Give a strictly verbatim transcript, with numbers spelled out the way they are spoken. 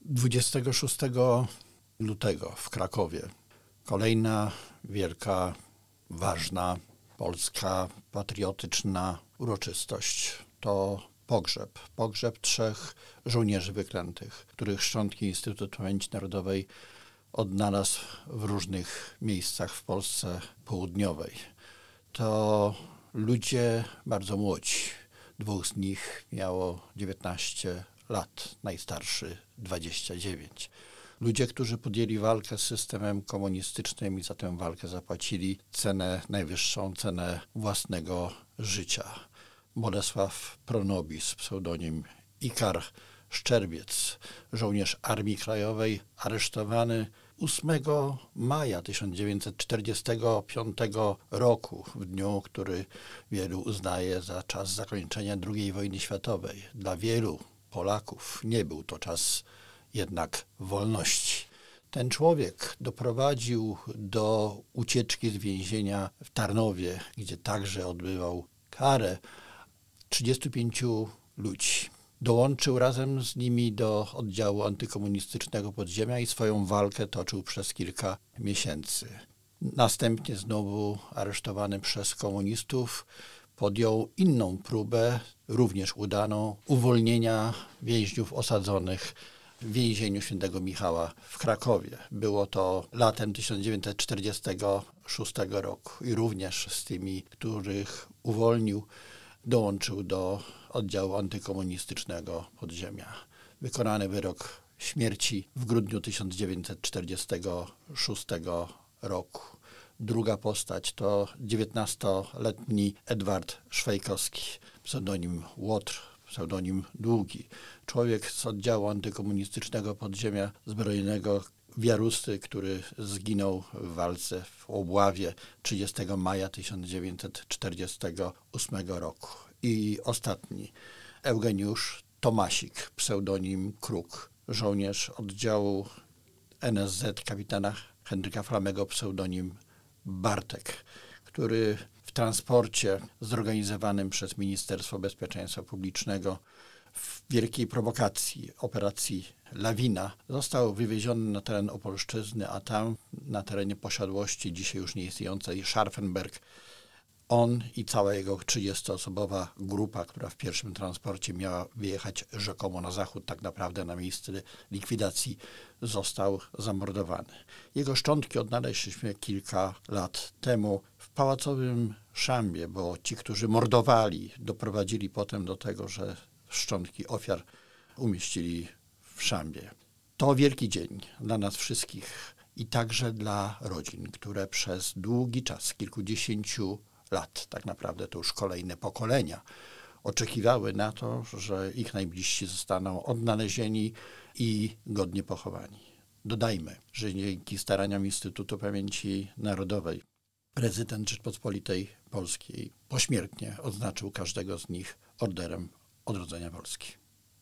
dwudziestego szóstego lutego w Krakowie kolejna wielka, ważna, polska, patriotyczna uroczystość. To pogrzeb. Pogrzeb trzech żołnierzy wyklętych, których szczątki Instytut Pamięci Narodowej odnalazł w różnych miejscach w Polsce Południowej. To ludzie bardzo młodzi. Dwóch z nich miało dziewiętnaście lat, najstarszy dwadzieścia dziewięć. Ludzie, którzy podjęli walkę z systemem komunistycznym i za tę walkę zapłacili cenę, najwyższą cenę własnego życia. Bolesław Pronobis, pseudonim Ikar Szczerbiec, żołnierz Armii Krajowej, aresztowany ósmego maja tysiąc dziewięćset czterdziestego piątego roku, w dniu, który wielu uznaje za czas zakończenia drugiej wojny światowej. Dla wielu Polaków nie był to czas jednak wolności. Ten człowiek doprowadził do ucieczki z więzienia w Tarnowie, gdzie także odbywał karę, trzydziestu pięciu ludzi. Dołączył razem z nimi do oddziału antykomunistycznego podziemia i swoją walkę toczył przez kilka miesięcy. Następnie znowu aresztowany przez komunistów podjął inną próbę, również udaną, uwolnienia więźniów osadzonych w więzieniu Świętego Michała w Krakowie. Było to latem tysiąc dziewięćset czterdziestego szóstego roku i również z tymi, których uwolnił, dołączył do oddziału antykomunistycznego podziemia. Wykonany wyrok śmierci w grudniu tysiąc dziewięćset czterdziestego szóstego roku. Druga postać to dziewiętnastoletni Edward Szwajkowski, pseudonim Łotr, pseudonim Długi. Człowiek z oddziału antykomunistycznego podziemia zbrojnego w Jarusty, który zginął w walce w Obławie trzydziestego maja tysiąc dziewięćset czterdziestego ósmego roku. I ostatni, Eugeniusz Tomasik, pseudonim Kruk, żołnierz oddziału N S Z kapitana Henryka Flamego, pseudonim Bartek, który w transporcie zorganizowanym przez Ministerstwo Bezpieczeństwa Publicznego w wielkiej prowokacji, operacji Lawina, został wywieziony na teren Opolszczyzny, a tam na terenie posiadłości dzisiaj już nieistniejącej Scharfenberg on i cała jego trzydziestoosobowa grupa, która w pierwszym transporcie miała wyjechać rzekomo na zachód, tak naprawdę na miejsce likwidacji, został zamordowany. Jego szczątki odnaleźliśmy kilka lat temu w pałacowym szambie, bo ci, którzy mordowali, doprowadzili potem do tego, że szczątki ofiar umieścili w szambie. To wielki dzień dla nas wszystkich i także dla rodzin, które przez długi czas, kilkudziesięciu lat, tak naprawdę to już kolejne pokolenia, oczekiwały na to, że ich najbliżsi zostaną odnalezieni i godnie pochowani. Dodajmy, że dzięki staraniom Instytutu Pamięci Narodowej prezydent Rzeczpospolitej Polskiej pośmiertnie odznaczył każdego z nich Orderem Odrodzenia Polski.